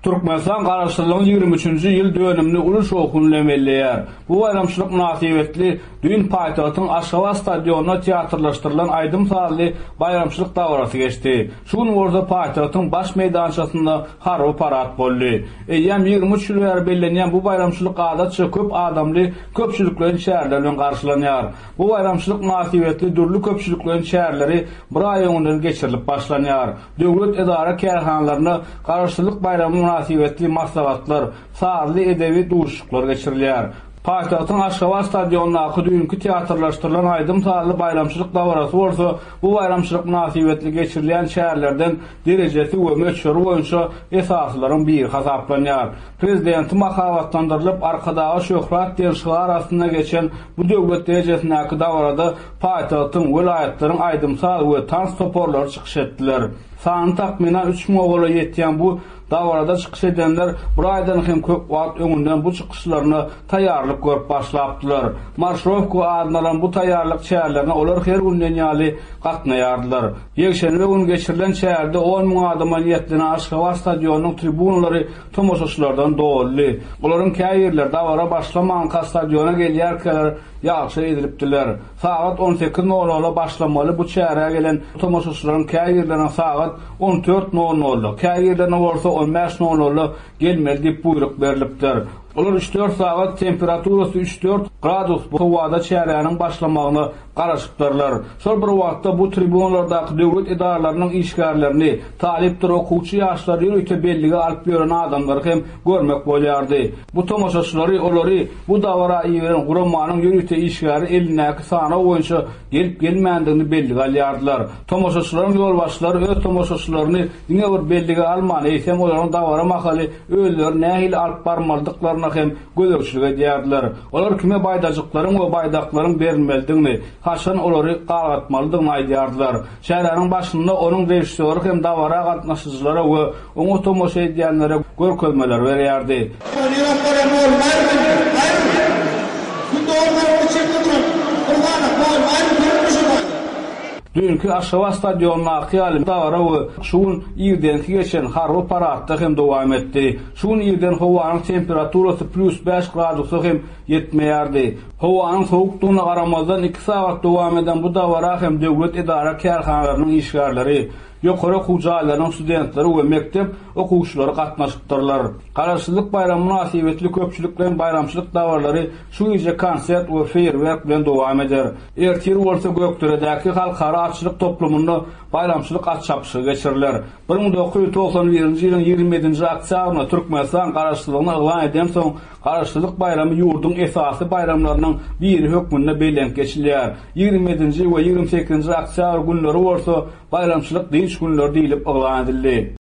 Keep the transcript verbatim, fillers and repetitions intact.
Türkmenistan garaşdyrılan ýygrimi üçinji ýyl dönümini uruş okuny emelleýär. Bu bayramçylyk münasibetli düýün paýtagyň Aşgabat stadionuna teatrlaşdyrylan aýdym sazly bayramçylyk dawrasy geçdi. Şu gün orada paýtagyň baş meýdançasynda harby parat boldy. Eýýem ýygrimi üç ýyl bäri bellenýän bu bayramçylyk adatça köp adamly, köpçüliklerin şäherleri bilen garşylanýar. Bu bayramçylyk münasibetli dürli köpçüliklerin şäherleri bir aý öňünden geçirilip başlanýar. Döwlet edara kärhanlaryna garaşdyrlyk bayramy münasibetli maslahatlar, sazly edebi duşuklar geçirilýär. Paýtagyň Aşgabat stadionundaky düýünkü teatrlaşdyrylan aýdym sazly bayramçylyk dawrasy bolsa, bu bayramçylyk münasibetli geçirilýän şäherlerden derejesi we meşhur boýunça esaslaryň biri hasaplanýar. Prezidenti makabatlandyrylyp arkadagy şöhret diýenşiler arasynda geçen bu döwlet derejesindäki dawrada paýtagyň vilayetlaryň aýdym saz we tans toporlary çykyş etdiler. Sany takminan üç mogola ýetýän bu dawarada çykyş edenler bir aýdan hem köp wagt öňünden bu çykyşlaryny taýýarlyk görüp başlapdylar. Marşrowka adlanan bu taýýarlyk şäherlerine olar her günden ýaly gatnaýardylar. Ýekşenbe gün geçirilen şäherde on müň adama niýetlenen Aşgabat stadionunyň tribunalary tomoşaçylardan doldy. Olaryň käýerler dawara başlamagan stadiona gelýärkäler ýagşy edilipdiler. Saat on sekiz nol nolda başlamaly bu şähere gelen tomoşaçylaryň käýerlerine saat on dört nol nolda, käýerlerine bolsa on beş nol nolda gelmeli diýip buyruk berilipdir. Olar üç dört saat temperaturasy üç dört gradus bu howada şäheriniň başlamagyny garaşypdyrlar. Şol bir wagtda bu tribunalardaky döwlet edaralarynyň işgärlerini, talipdir okuwçy ýaşlary ýürüte belligi alyp beren adamlary hem görmek bolýardy. Bu tomoşaçylary olary bu dawara ýeren guramanyň ýürüte işgäri elinäki sana boýunça gelip gelmändigini belligi alýardylar. Tomoşaçylaryň ýolbaşçylary öz tomoşaçylaryny diňe bir belligi almany ýetsem olaryň dawara makaly öýler nähili alyp barmaldyklaryna hem gözegçilik edýärdiler. Olar kime baýdajyklaryň we baýdaklaryň berilmelidigini, haşan olary galatmalydygyny aýdýardylar. Şäheriniň başynda onuň rejissöri hem dawara gatnaşyjylary we oňa tomoşa edýänlere görkezmeler berýärdi. Düýünkü Aşgabat stadionunaky ýaly dawra we şuň ýerdenki geçen harby paratda hem dowam etdi. Şuň ýerden howanyň temperaturasy plus beş gradusy hem ýetmeýärdi. Howanyň sowuklygyna garamazdan iki saat dowam eden bu dawra hem döwlet edara kärhanalarynyň işgärleri, ýokary okuwçylaryň studentleri we mektep okuwçylary gatnaşypdyrlar. Garaşdyrlyk bayramy münasibetli köpçüliklerin bayramçylyk dawarlary şu ýerje konsert we feýerwerk bilen dowam eder. Ertir bolsa Gökderedäki halkara açlyk toplumunda bayramçylyk atçapşy geçiriler. bir miň dokuz ýüz toksan birinji ýylyň ýygrimi ýedinji oktýabrynda Türkmenistan garaşdyrlygyny elan eden soň garaşdyrlyk bayramy ýurduň esasy bayramlarynyň biri hökmünde beýlenip geçilýär. ýygrimi ýedinji we ýygrimi sekizinji oktýabr günleri bolsa bayramçylyk diýiş günleri diýilip elan edildi.